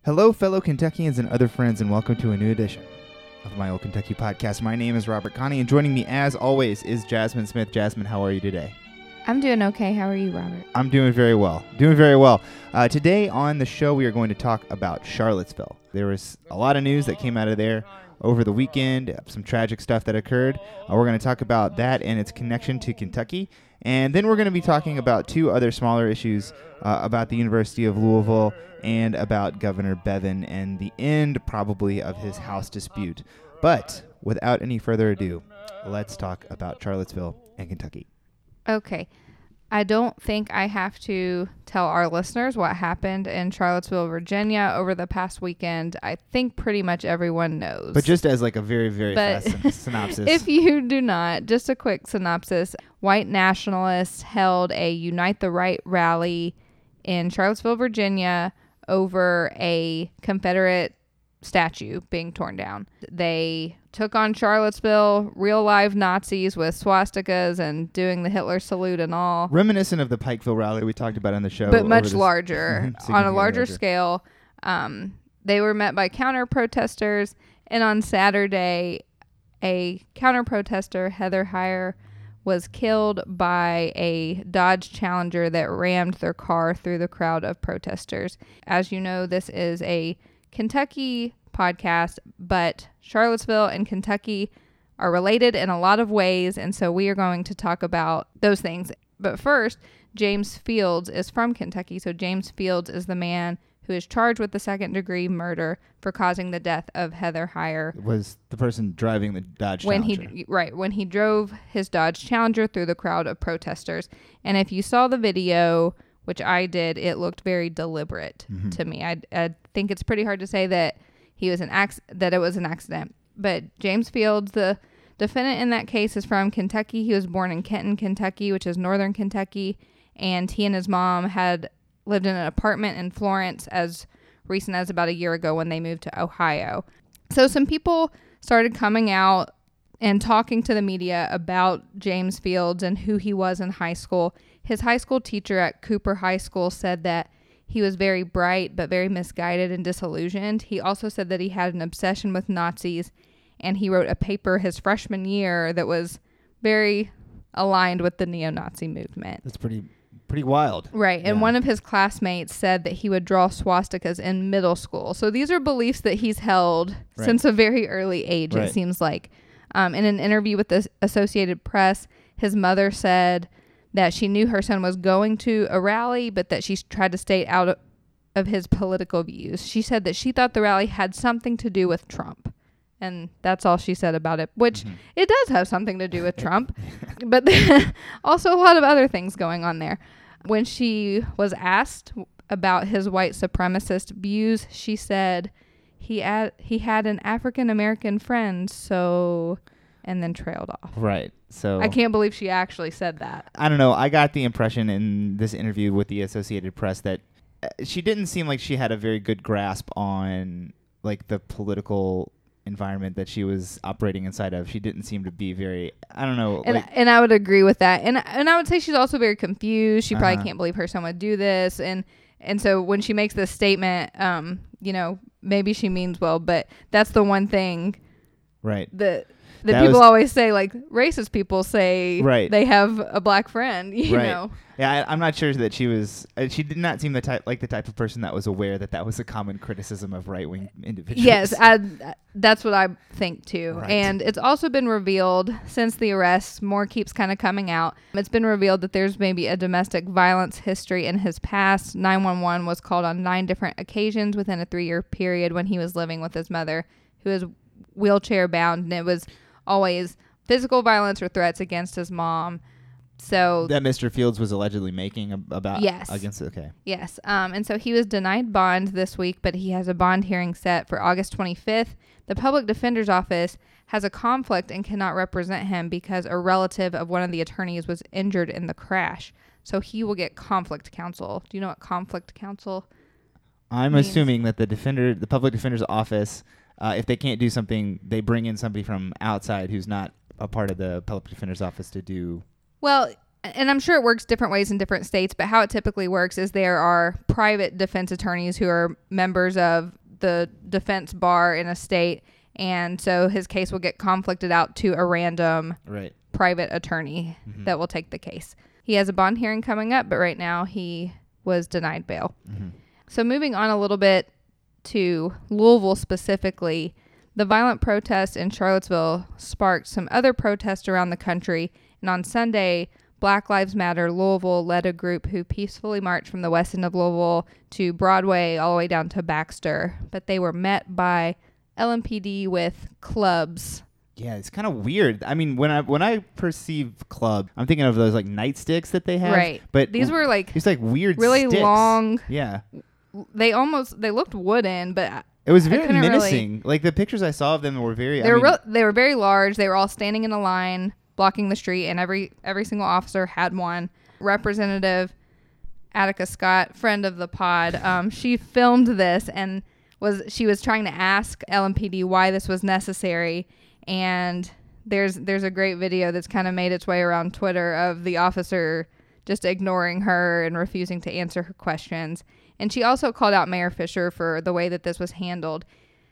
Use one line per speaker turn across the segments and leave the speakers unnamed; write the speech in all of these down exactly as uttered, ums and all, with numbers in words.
Hello, fellow Kentuckians and other friends, and welcome to a new edition of my Old Kentucky podcast. My name is Robert Connie, and joining me, as always, is Jasmine Smith. Jasmine, how are you today?
I'm doing okay. How are you, Robert?
I'm doing very well. Doing very well. Uh, today on the show, we are going to talk about Charlottesville. There was a lot of news that came out of there over the weekend, some tragic stuff that occurred. Uh, we're going to talk about that and its connection to Kentucky. And then we're going to be talking about two other smaller issues uh, about the University of Louisville and about Governor Bevin and the end, probably, of his House dispute. But without any further ado, let's talk about Charlottesville and Kentucky.
Okay. I don't think I have to tell our listeners what happened in Charlottesville, Virginia over the past weekend. I think pretty much everyone knows.
But just as like a very, very
but
fast syn- synopsis.
If you do not, just a quick synopsis. White nationalists held a Unite the Right rally in Charlottesville, Virginia over a Confederate statue being torn down. They took on Charlottesville, real live Nazis with swastikas and doing the Hitler salute and all.
Reminiscent of the Pikeville rally we talked about on the show.
But much larger, on a larger
larger.
scale. Um, they were met by counter-protesters, and on Saturday, a counter-protester, Heather Heyer, was killed by a Dodge Challenger that rammed their car through the crowd of protesters. As you know, this is a Kentucky podcast, but Charlottesville and Kentucky are related in a lot of ways, and so we are going to talk about those things. But first, James Fields is from Kentucky, so James Fields is the man who is charged with the second-degree murder for causing the death of Heather Heyer.
Was the person driving the Dodge
when
Challenger.
he right when he drove his Dodge Challenger through the crowd of protesters. And if you saw the video, which I did, it looked very deliberate mm-hmm. to me. I, I think it's pretty hard to say that he was an ac- that it was an accident. But James Fields, the defendant in that case, is from Kentucky. He was born in Kenton, Kentucky, which is northern Kentucky, and he and his mom had lived in an apartment in Florence as recent as about a year ago when they moved to Ohio. So some people started coming out and talking to the media about James Fields and who he was in high school. His high school teacher at Cooper High School said that he was very bright but very misguided and disillusioned. He also said that he had an obsession with Nazis, and he wrote a paper his freshman year that was very aligned with the neo-Nazi movement.
That's pretty pretty wild.
Right, and
yeah.
one of his classmates said that he would draw swastikas in middle school. So these are beliefs that he's held right. since a very early age, right. it seems like. Um, in an interview with the Associated Press, his mother said that she knew her son was going to a rally, but that she tried to stay out of, of his political views. She said that she thought the rally had something to do with Trump. And that's all she said about it, which mm-hmm. it does have something to do with Trump, but also a lot of other things going on there. When she was asked about his white supremacist views, she said he had, he had an African-American friend, so... and then trailed off.
Right. So
I can't believe she actually said that.
I don't know. I got the impression in this interview with the Associated Press that uh, she didn't seem like she had a very good grasp on like the political environment that she was operating inside of. She didn't seem to be very, I don't know.
And,
like,
and I would agree with that. And and I would say she's also very confused. She probably
uh-huh.
can't believe her son would do this. And and so when she makes this statement, um, you know, maybe she means well, but that's the one thing
right.
that that,
that
people
was,
always say, like racist people say
right.
they have a black friend, you
right.
know.
Yeah, I, I'm not sure that she was, uh, she did not seem the type, like the type of person that was aware that that was a common criticism of right-wing individuals.
Yes, I, that's what I think too.
Right.
And it's also been revealed since the arrest, more keeps kind of coming out. It's been revealed that there's maybe a domestic violence history in his past. nine one one was called on nine different occasions within a three-year period when he was living with his mother, who is wheelchair bound, and it was always physical violence or threats against his mom. So
that Mister Fields was allegedly making ab- about
yes.
against okay.
Yes. Um, and so he was denied bond this week, but he has a bond hearing set for August twenty-fifth. The public defender's office has a conflict and cannot represent him because a relative of one of the attorneys was injured in the crash. So he will get conflict counsel. Do you know what conflict counsel
I'm
means?
assuming that the defender, the public defender's office, uh, if they can't do something, they bring in somebody from outside who's not a part of the public defender's office to do.
Well, and I'm sure it works different ways in different states, but how it typically works is there are private defense attorneys who are members of the defense bar in a state, and so his case will get conflicted out to a random
right.
private attorney mm-hmm. that will take the case. He has a bond hearing coming up, but right now he was denied bail. Mm-hmm. So moving on a little bit to Louisville specifically, the violent protests in Charlottesville sparked some other protests around the country, and on Sunday, Black Lives Matter Louisville led a group who peacefully marched from the west end of Louisville to Broadway all the way down to Baxter, but they were met by L M P D with clubs.
Yeah, it's kind of weird. I mean, when I when I perceive club, I'm thinking of those like nightsticks that they have.
Right.
But
these were like
it's like weird,
really
sticks.
long.
Yeah.
They almost they looked wooden, but
it was very menacing.
Really,
like the pictures I saw of them were very.
They
I
were
mean,
real, they were very large. They were all standing in a line, blocking the street, and every every single officer had one. Representative Attica Scott, friend of the pod, um, she filmed this and was she was trying to ask L M P D why this was necessary, and there's there's a great video that's kind of made its way around Twitter of the officer just ignoring her and refusing to answer her questions. And she also called out Mayor Fisher for the way that this was handled.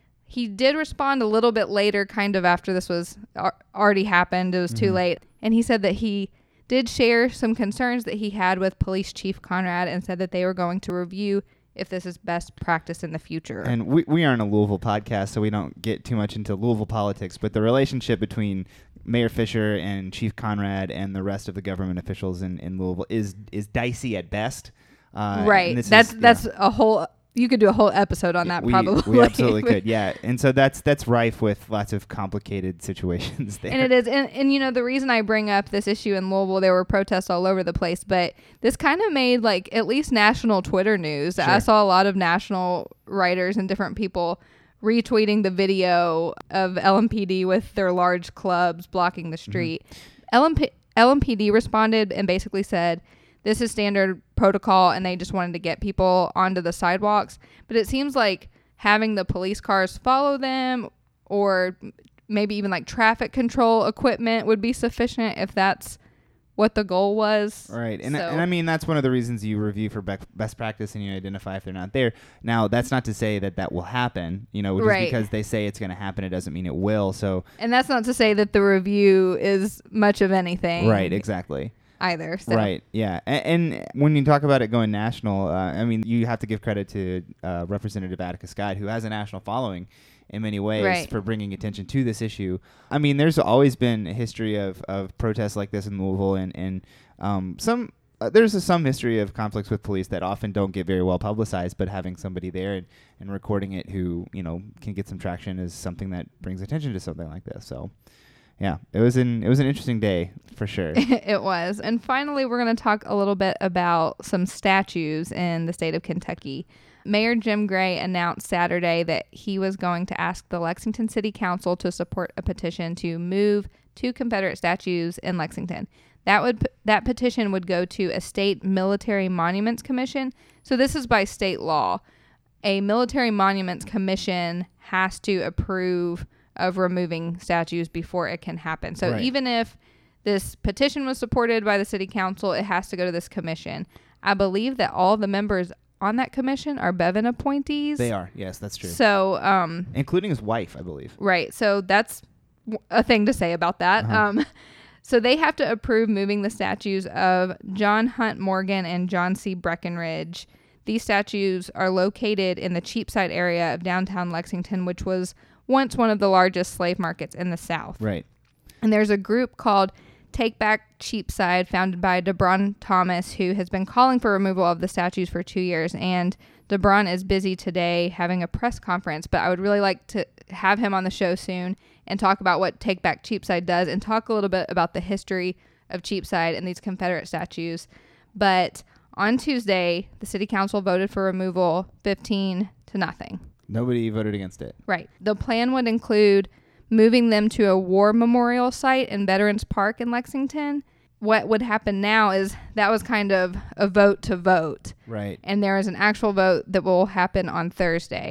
He did respond a little bit later, kind of after this was already happened. It was mm-hmm. too late. And he said that he did share some concerns that he had with Police Chief Conrad and said that they were going to review if this is best practice in the future.
And we, we aren't a Louisville podcast, so we don't get too much into Louisville politics, but the relationship between Mayor Fisher and Chief Conrad and the rest of the government officials in, in Louisville is is dicey at best. Uh,
right. That's is, that's yeah. a whole... You could do a whole episode on that,
we,
probably.
We absolutely could, yeah. And so that's that's rife with lots of complicated situations there.
And it is. And, and, you know, the reason I bring up this issue in Louisville, there were protests all over the place, but this kind of made, like, at least national Twitter news. Sure. I saw a lot of national writers and different people retweeting the video of L M P D with their large clubs blocking the street. Mm-hmm. L M P- L M P D responded and basically said, this is standard protocol, and they just wanted to get people onto the sidewalks. But it seems like having the police cars follow them, or maybe even like traffic control equipment, would be sufficient if that's what the goal was.
Right. And,
so.
I, and I mean, that's one of the reasons you review for be- best practice and you identify if they're not there. Now, that's not to say that that will happen. You know, just
right.
because they say it's going to happen, it doesn't mean it will. So.
And that's not to say that the review is much of anything.
Right. Exactly.
Either. So.
Right, yeah. And, and when you talk about it going national, uh, I mean, you have to give credit to uh, Representative Attica Scott, who has a national following in many ways
right.
for bringing attention to this issue. I mean, there's always been a history of, of protests like this in Louisville, and, and um, some uh, there's a, some history of conflicts with police that often don't get very well publicized, but having somebody there and, and recording it who, you know, can get some traction is something that brings attention to something like this, so... Yeah, it was an it was an interesting day for sure.
It was. And finally, we're going to talk a little bit about some statues in the state of Kentucky. Mayor Jim Gray announced Saturday that he was going to ask the Lexington City Council to support a petition to move two Confederate statues in Lexington. That would that petition would go to a state military monuments commission. So this is by state law. A military monuments commission has to approve of removing statues before it can happen. So right. even if this petition was supported by the city council, it has to go to this commission. I believe that all the members on that commission are Bevin appointees.
They are. Yes, that's true.
So, um,
including his wife, I believe.
Right. So that's a thing to say about that. Uh-huh. Um, so they have to approve moving the statues of John Hunt Morgan and John C. Breckinridge. These statues are located in the Cheapside area of downtown Lexington, which was once one of the largest slave markets in the South.
Right.
And there's a group called Take Back Cheapside, founded by DeBron Thomas, who has been calling for removal of the statues for two years. And DeBron is busy today having a press conference, but I would really like to have him on the show soon and talk about what Take Back Cheapside does and talk a little bit about the history of Cheapside and these Confederate statues. But on Tuesday, the city council voted for removal fifteen to nothing.
Nobody voted against it.
Right. The plan would include moving them to a war memorial site in Veterans Park in Lexington. What would happen now is that was kind of a vote to vote.
Right.
And there is an actual vote that will happen on Thursday.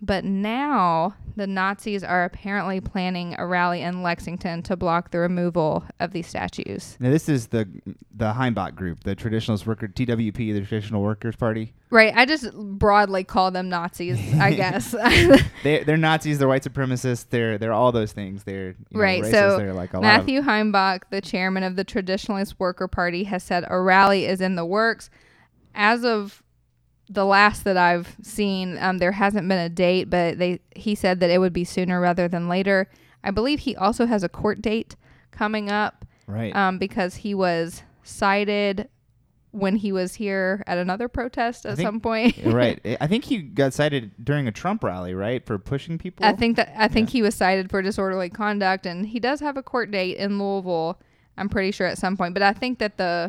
But now the Nazis are apparently planning a rally in Lexington to block the removal of these statues.
Now, this is the the Heimbach group, the Traditionalist Worker, T W P, the Traditional Workers Party.
Right. I just broadly call them Nazis, I guess.
they, they're Nazis. They're white supremacists. They're they're all those things. They're you know,
right.
racist.
So
they're like a
Matthew
lot of
Heimbach, the chairman of the Traditionalist Worker Party, has said a rally is in the works. As of the last that I've seen, um, there hasn't been a date, but they he said that it would be sooner rather than later. I believe he also has a court date coming up,
right?
Um, because he was cited when he was here at another protest at
think,
some point.
Right. I think he got cited during a Trump rally, right, for pushing people.
I think that I think
yeah.
he was cited for disorderly conduct, and he does have a court date in Louisville. I'm pretty sure at some point, but I think that the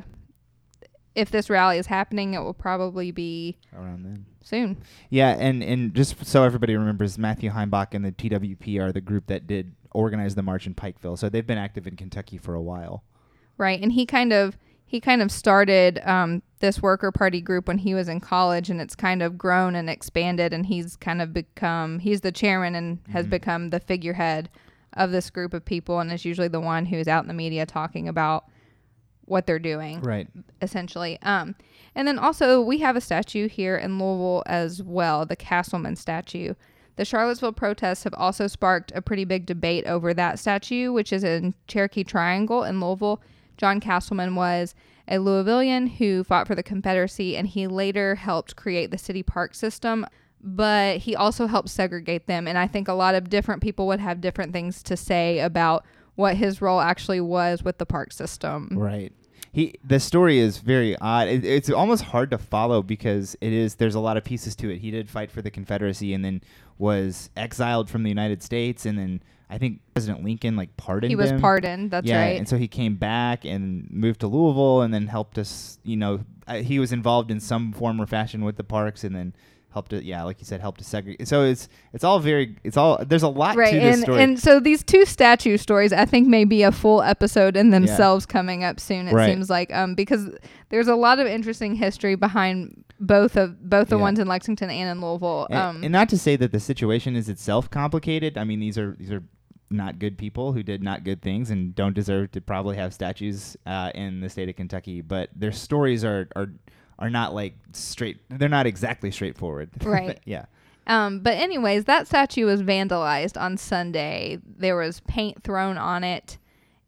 if this rally is happening, it will probably be
around then.
Soon.
Yeah, and, and just so everybody remembers, Matthew Heimbach and the T W P are the group that did organize the march in Pikeville. So they've been active in Kentucky for a while.
Right, and he kind of he kind of started um, this worker party group when he was in college, and it's kind of grown and expanded, and he's kind of become he's the chairman and has mm-hmm. become the figurehead of this group of people, and is usually the one who's out in the media talking about what they're doing,
right?
Essentially, um, and then also we have a statue here in Louisville as well, the Castleman statue. The Charlottesville protests have also sparked a pretty big debate over that statue, which is in Cherokee Triangle in Louisville. John Castleman was a Louisvillian who fought for the Confederacy, and he later helped create the city park system, but he also helped segregate them. And I think a lot of different people would have different things to say about what his role actually was with the park system.
Right. He the story is very odd. It, it's almost hard to follow because it is there's a lot of pieces to it. He did fight for the Confederacy and then was exiled from the United States, and then I think President Lincoln like pardoned him.
He was him. pardoned. That's
yeah,
right.
And so he came back and moved to Louisville, and then helped us. You know, uh, he was involved in some form or fashion with the parks, and then helped it, yeah, like you said, helped to segregate. So it's it's all very, it's all, there's a lot
right,
to this
and,
story.
And so these two statue stories, I think, may be a full episode in themselves yeah. coming up soon, it right. seems like, um, because there's a lot of interesting history behind both of both the yeah. ones in Lexington and in Louisville.
And,
um,
and not to say that the situation is itself complicated. I mean, these are these are not good people who did not good things and don't deserve to probably have statues uh, in the state of Kentucky, but their stories are are are not like straight, they're not exactly straightforward.
Right.
yeah.
Um, but anyways, that statue was vandalized on Sunday. There was paint thrown on it,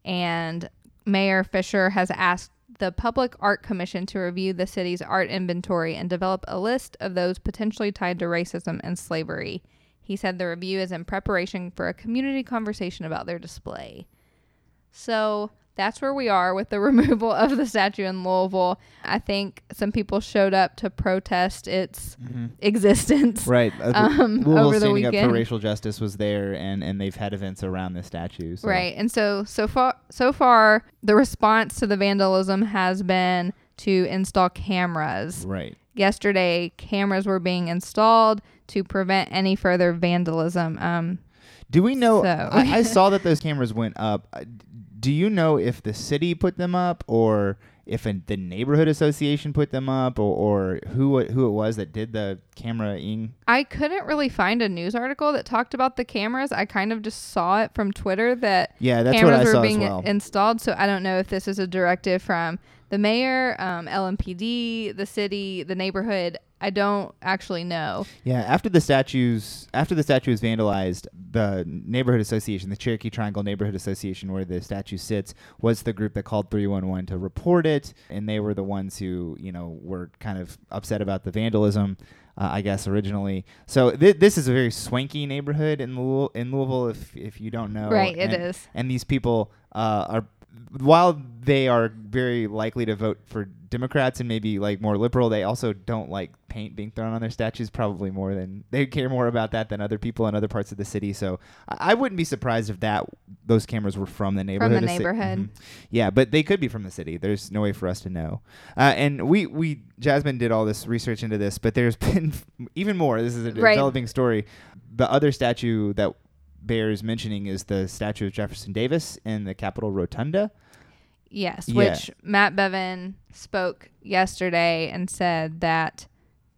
and Mayor Fisher has asked the Public Art Commission to review the city's art inventory and develop a list of those potentially tied to racism and slavery. He said the review is in preparation for a community conversation about their display. So that's where we are with the removal of the statue in Louisville. I think some people showed up to protest its mm-hmm. existence.
Right. Uh,
um,
Louisville
over the
Standing
weekend.
Up for Racial Justice was there, and, and they've had events around the statue. So.
Right. And so so far, so far, the response to the vandalism has been to install cameras.
Right.
Yesterday, cameras were being installed to prevent any further vandalism. Um,
Do we know?
So.
I, I saw that those cameras went up. Do you know if the city put them up, or if a, the neighborhood association put them up, or, or who who it was that did the camera-ing?
I couldn't really find a news article that talked about the cameras. I kind of just saw it from Twitter that
yeah, that's
cameras
what I
were
saw
being
as well.
installed. So I don't know if this is a directive from the mayor, um, L M P D, the city, the neighborhood. I don't actually know.
Yeah, after the statues, after the statue was vandalized, the neighborhood association, the Cherokee Triangle Neighborhood Association, where the statue sits, was the group that called three one one to report it, and they were the ones who, you know, were kind of upset about the vandalism, uh, I guess originally. So th- this is a very swanky neighborhood in Louisville. In Louisville, if if you don't know,
right,
and,
it is.
And these people uh, are. While they are very likely to vote for Democrats and maybe like more liberal, they also don't like paint being thrown on their statues, probably more than they care more about that than other people in other parts of the city. So I, I wouldn't be surprised if that those cameras were from the neighborhood.
From the neighborhood.
Mm-hmm. Yeah, but they could be from the city. There's no way for us to know. Uh, and we, we, Jasmine did all this research into this, but there's been even more. This is a
right.
developing story. The other statue that bears mentioning is the statue of Jefferson Davis in the Capitol Rotunda.
Yes,
yeah.
which Matt Bevin spoke yesterday and said that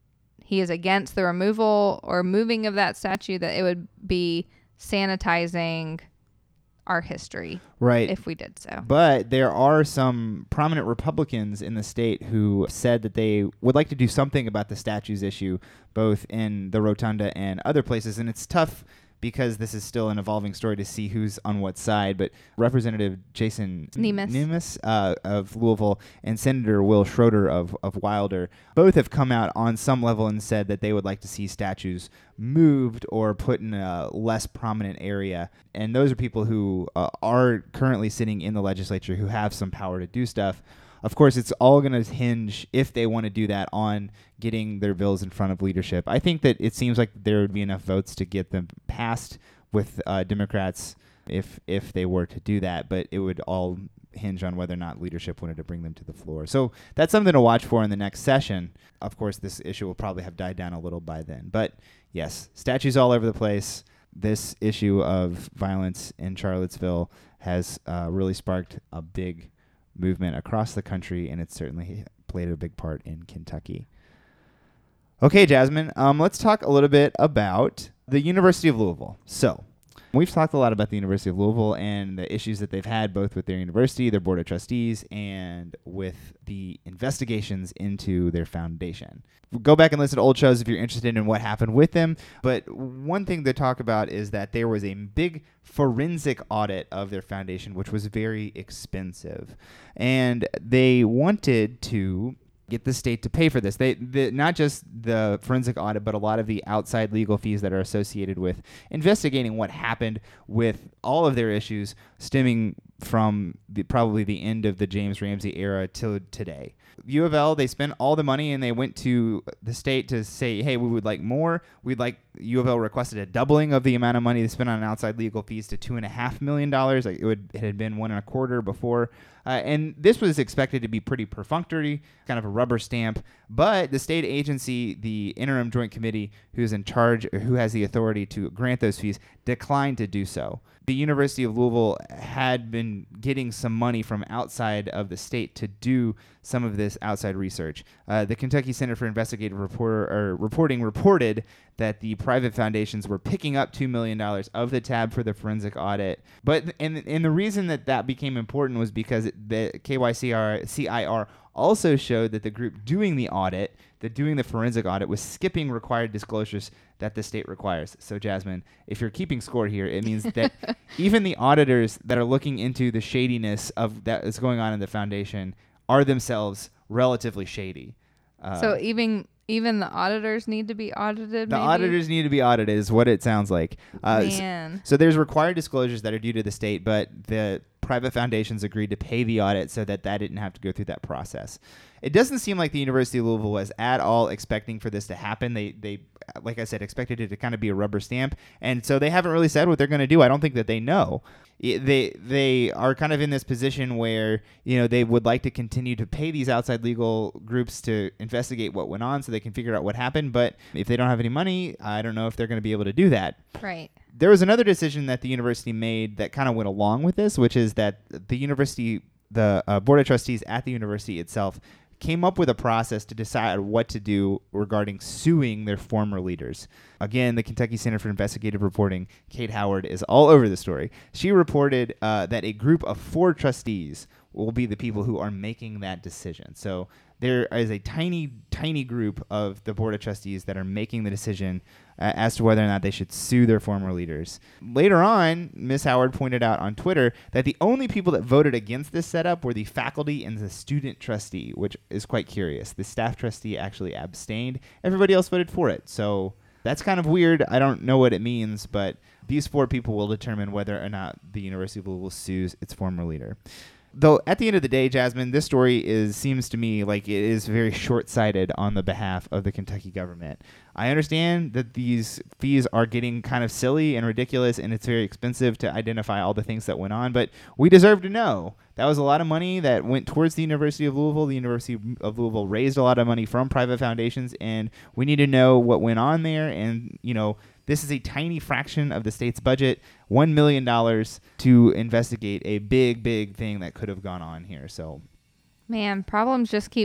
he is against the removal or moving of that statue, that it would be sanitizing our history,
right,
if we did so.
But there are some prominent Republicans in the state who said that they would like to do something about the statues issue, both in the Rotunda and other places. And it's tough because this is still an evolving story to see who's on what side. But Representative Jason
Nemeth,
Nemeth uh, of Louisville and Senator Will Schroeder of, of Wilder both have come out on some level and said that they would like to see statues moved or put in a less prominent area. And those are people who uh, are currently sitting in the legislature who have some power to do stuff. Of course, it's all going to hinge, if they want to do that, on getting their bills in front of leadership. I think that it seems like there would be enough votes to get them passed with uh, Democrats if if they were to do that, but it would all hinge on whether or not leadership wanted to bring them to the floor. So that's something to watch for in the next session. Of course, this issue will probably have died down a little by then. But yes, statues all over the place. This issue of violence in Charlottesville has uh, really sparked a big movement across the country, and it's certainly played a big part in Kentucky. Okay, Jasmine, um, let's talk a little bit about the University of Louisville. So we've talked a lot about the University of Louisville and the issues that they've had both with their university, their board of trustees, and with the investigations into their foundation. Go back and listen to old shows if you're interested in what happened with them. But one thing to talk about is that there was a big forensic audit of their foundation, which was very expensive. And they wanted to get the state to pay for this. They, the, not just the forensic audit, but a lot of the outside legal fees that are associated with investigating what happened with all of their issues stemming from the, probably the end of the James Ramsey era till today. U of L, they spent all the money and they went to the state to say, hey, we would like more. We'd like, U of L requested a doubling of the amount of money they spent on outside legal fees to two and a half million dollars. Like it would, it had been one and a quarter before. Uh, and this was expected to be pretty perfunctory, kind of a rubber stamp. But the state agency, the interim joint committee, who's in charge, or who has the authority to grant those fees, declined to do so. The University of Louisville had been getting some money from outside of the state to do some of this outside research. Uh, the Kentucky Center for Investigative Reporter, or Reporting reported that the private foundations were picking up two million dollars of the tab for the forensic audit. But and, and the reason that that became important was because it, the K Y C R, C I R also showed that the group doing the audit, the doing the forensic audit, was skipping required disclosures that the state requires. So, Jasmine, if you're keeping score here, it means that even the auditors that are looking into the shadiness of that is going on in the foundation are themselves relatively shady. Uh,
so even even the auditors need to be audited.
The
maybe?
auditors need to be audited is what it sounds like. Uh,
Man.
So, so there's required disclosures that are due to the state, but the private foundations agreed to pay the audit so that that didn't have to go through that process. It doesn't seem like the University of Louisville was at all expecting for this to happen. They, they, like I said, expected it to kind of be a rubber stamp, and so they haven't really said what they're going to do. I don't think that they know. They they are kind of in this position where, you know, they would like to continue to pay these outside legal groups to investigate what went on so they can figure out what happened. But if they don't have any money, I don't know if they're going to be able to do that.
Right.
There was another decision that the university made that kind of went along with this, which is that the university, the uh, board of trustees at the university itself, came up with a process to decide what to do regarding suing their former leaders. Again, the Kentucky Center for Investigative Reporting, Kate Howard, is all over the story. She reported uh, that a group of four trustees will be the people who are making that decision. So there is a tiny, tiny group of the Board of Trustees that are making the decision uh, as to whether or not they should sue their former leaders. Later on, Miz Howard pointed out on Twitter that the only people that voted against this setup were the faculty and the student trustee, which is quite curious. The staff trustee actually abstained. Everybody else voted for it. So that's kind of weird. I don't know what it means, but these four people will determine whether or not the University of Louisville sues its former leader. Though at the end of the day, Jasmine, this story is seems to me like it is very short-sighted on the behalf of the Kentucky government. I understand that these fees are getting kind of silly and ridiculous, and it's very expensive to identify all the things that went on, but we deserve to know. That was a lot of money that went towards the University of Louisville. The University of Louisville raised a lot of money from private foundations, and we need to know what went on there. And, you know, this is a tiny fraction of the state's budget, one million dollars to investigate a big, big thing that could have gone on here. So,
man, problems just keep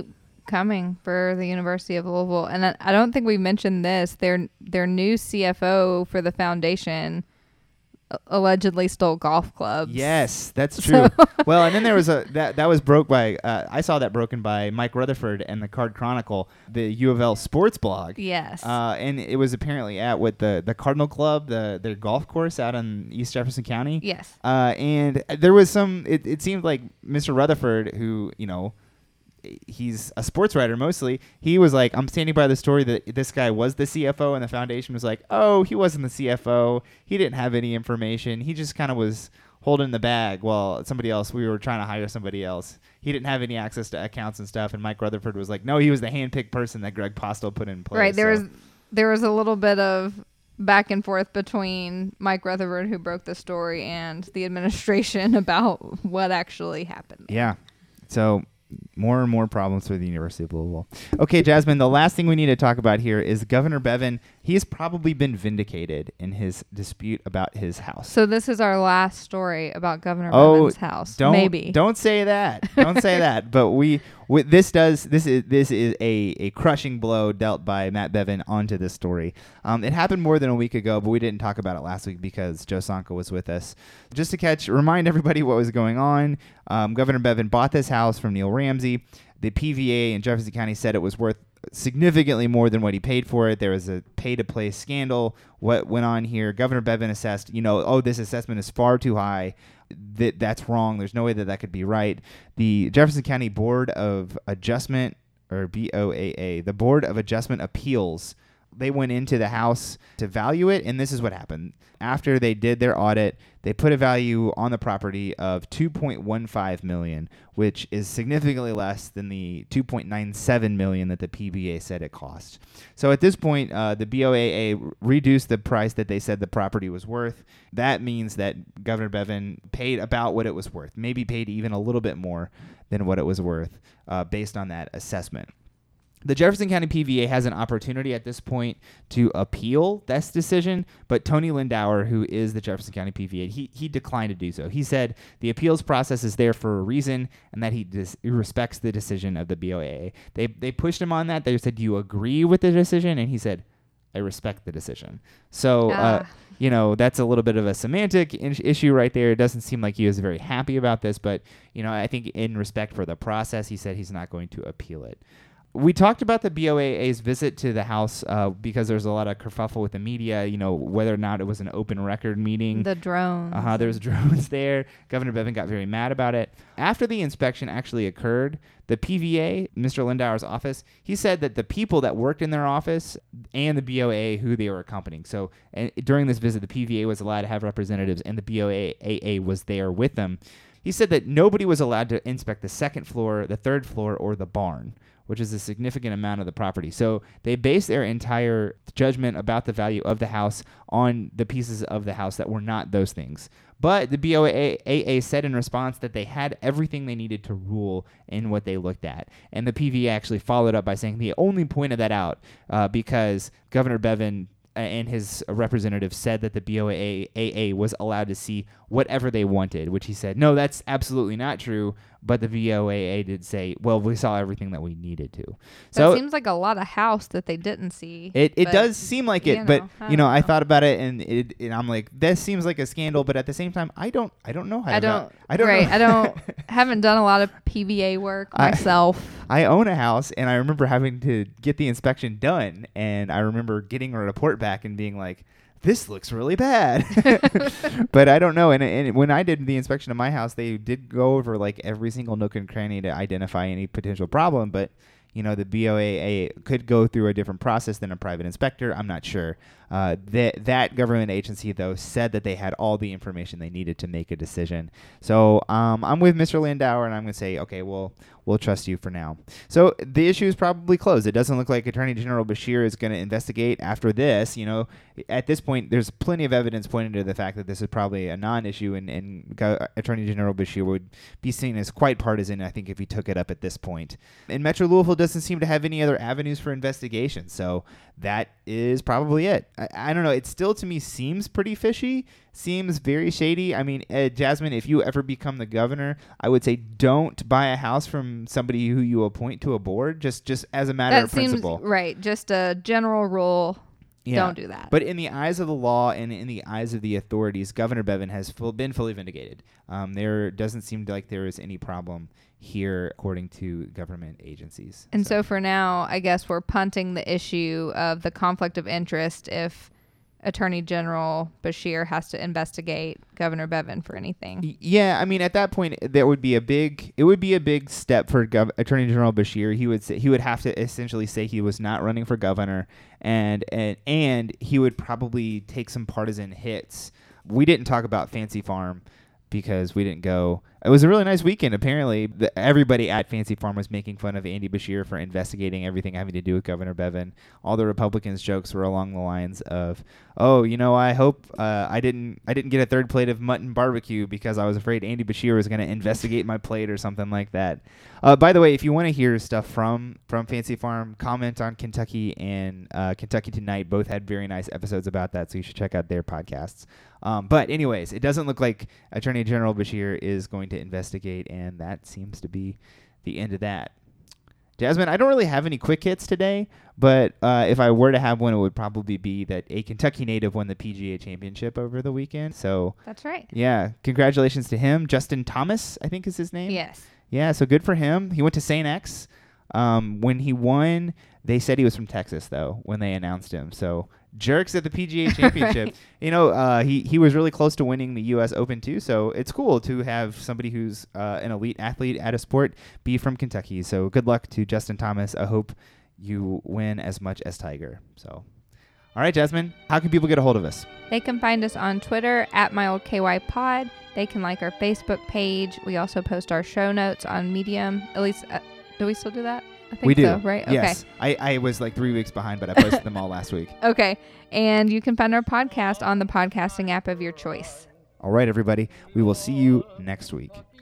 coming for the University of Louisville. And I, I don't think we mentioned this. Their their new C F O for the foundation allegedly stole golf clubs.
Yes, that's true. So well, and then there was a that that was broke by uh, I saw that broken by Mike Rutherford and the Card Chronicle, the U of L sports blog.
Yes.
Uh, and it was apparently at what the the Cardinal Club, the their golf course out in East Jefferson County.
Yes.
Uh, and there was some. It, it seemed like Mister Rutherford, who you know, he's a sports writer mostly. He was like, I'm standing by the story that this guy was the C F O, and the foundation was like, oh, he wasn't the C F O. He didn't have any information. He just kind of was holding the bag while somebody else, we were trying to hire somebody else. He didn't have any access to accounts and stuff. And Mike Rutherford was like, no, he was the handpicked person that Greg Postel put in place.
Right. There
so.
was there was a little bit of back and forth between Mike Rutherford, who broke the story, and the administration about what actually happened.
Yeah. So more and more problems for the University of Louisville. Okay, Jasmine, the last thing we need to talk about here is Governor Bevin. He's probably been vindicated in his dispute about his house.
So this is our last story about Governor
oh,
Bevin's house.
Don't,
Maybe.
Don't say that. Don't say that. But we, we this does this is this is a, a crushing blow dealt by Matt Bevin onto this story. Um, it happened more than a week ago, but we didn't talk about it last week because Joe Sonka was with us. Just to catch, remind everybody what was going on. Um, Governor Bevin bought this house from Neil Ramsey. The P V A in Jefferson County said it was worth significantly more than what he paid for it. There was a pay-to-play scandal. What went on here? Governor Bevin assessed, you know, oh, this assessment is far too high. That that's wrong. There's no way that that could be right. The Jefferson County Board of Adjustment, or B O A A, the Board of Adjustment Appeals, they went into the house to value it, and this is what happened. After they did their audit, they put a value on the property of two point one five million dollars, which is significantly less than the two point nine seven million dollars that the P B A said it cost. So at this point, uh, the B O A A reduced the price that they said the property was worth. That means that Governor Bevin paid about what it was worth, maybe paid even a little bit more than what it was worth uh, based on that assessment. The Jefferson County P V A has an opportunity at this point to appeal this decision, but Tony Lindauer, who is the Jefferson County P V A, he he declined to do so. He said the appeals process is there for a reason, and that he, dis- he respects the decision of the B O A A. They they pushed him on that. They said, do you agree with the decision? And he said, I respect the decision. So, ah. uh, you know, that's a little bit of a semantic in- issue right there. It doesn't seem like he was very happy about this, but, you know, I think in respect for the process, he said he's not going to appeal it. We talked about the B O A A's visit to the house uh, because there's a lot of kerfuffle with the media, you know, whether or not it was an open record meeting.
The drones.
Uh-huh, there's drones there. Governor Bevin got very mad about it. After the inspection actually occurred, the P V A, Mister Lindauer's office, he said that the people that worked in their office and the B O A A, who they were accompanying. So and during this visit, the P V A was allowed to have representatives, and the B O A A was there with them. He said that nobody was allowed to inspect the second floor, the third floor, or the barn, which is a significant amount of the property. So they based their entire judgment about the value of the house on the pieces of the house that were not those things. But the B O A A said in response that they had everything they needed to rule in what they looked at. And the P V A actually followed up by saying they only pointed that out uh, because Governor Bevin and his representative said that the B O A A was allowed to see whatever they wanted, which he said, no, that's absolutely not true. But the B O A A did say, well, we saw everything that we needed to.
That
so
seems like a lot of house that they didn't see.
It it does seem like it,
you
but
know, I
you know,
don't
I
know.
thought about it, and it, and I'm like, this seems like a scandal, but at the same time, I don't, I don't know how.
I
to
don't.
not- I don't.
Right.
know.
I don't. Haven't done a lot of P V A work
I-
myself.
I own a house, and I remember having to get the inspection done, and I remember getting a report back and being like, this looks really bad. But I don't know. And, and when I did the inspection of my house, they did go over like every single nook and cranny to identify any potential problem. But, you know, the B O A A could go through a different process than a private inspector. I'm not sure. Uh, that that government agency, though, said that they had all the information they needed to make a decision. So um, I'm with Mister Lindauer, and I'm going to say, okay, well, we'll trust you for now. So the issue is probably closed. It doesn't look like Attorney General Beshear is going to investigate after this. You know, at this point, there's plenty of evidence pointing to the fact that this is probably a non-issue, and, and Go- Attorney General Beshear would be seen as quite partisan, I think, if he took it up at this point. And Metro Louisville doesn't seem to have any other avenues for investigation. So that is probably it. I, I don't know. It still, to me, seems pretty fishy, seems very shady. I mean, uh, Jasmine, if you ever become the governor, I would say don't buy a house from somebody who you appoint to a board, just, just as a matter
that
of
seems,
principle.
Right. Just a general rule. Yeah. Don't do that.
But in the eyes of the law and in the eyes of the authorities, Governor Bevin has full, been fully vindicated. Um, there doesn't seem like there is any problem here, according to government agencies.
And so.
so
for now, I guess we're punting the issue of the conflict of interest if Attorney General Beshear has to investigate Governor Bevin for anything.
Yeah, I mean, at that point, there would be a big. It would be a big step for Gov- Attorney General Beshear. He would say, he would have to essentially say he was not running for governor, and and and he would probably take some partisan hits. We didn't talk about Fancy Farm because we didn't go. It was a really nice weekend. Apparently, the, everybody at Fancy Farm was making fun of Andy Beshear for investigating everything having to do with Governor Bevin. All the Republicans' jokes were along the lines of, "Oh, you know, I hope uh, I didn't I didn't get a third plate of mutton barbecue because I was afraid Andy Beshear was going to investigate my plate or something like that." Uh, by the way, if you want to hear stuff from from Fancy Farm, comment on Kentucky and uh, Kentucky Tonight. Both had very nice episodes about that, so you should check out their podcasts. Um, but anyways, it doesn't look like Attorney General Beshear is going to investigate, and that seems to be the end of that. Jasmine, I don't really have any quick hits today, but uh, if I were to have one, it would probably be that a Kentucky native won the P G A Championship over the weekend. So
that's right.
Yeah, congratulations to him. Justin Thomas, I think is his name.
Yes.
Yeah, so good for him. He went to Saint X. Um, when he won, they said he was from Texas, though, when they announced him. So jerks at the P G A Championship. Right. You know, uh, he, he was really close to winning the U S Open, too. So it's cool to have somebody who's uh, an elite athlete at a sport be from Kentucky. So good luck to Justin Thomas. I hope you win as much as Tiger. So, all right, Jasmine, how can people get a hold of us?
They can find us on Twitter at MyOldKYPod. They can like our Facebook page. We also post our show notes on Medium. At least, uh, do we still do that? I think
we do.
So, right?
Yes.
Okay.
I, I was like three weeks behind, but I posted them all last week.
Okay. And you can find our podcast on the podcasting app of your choice.
All right, everybody. We will see you next week.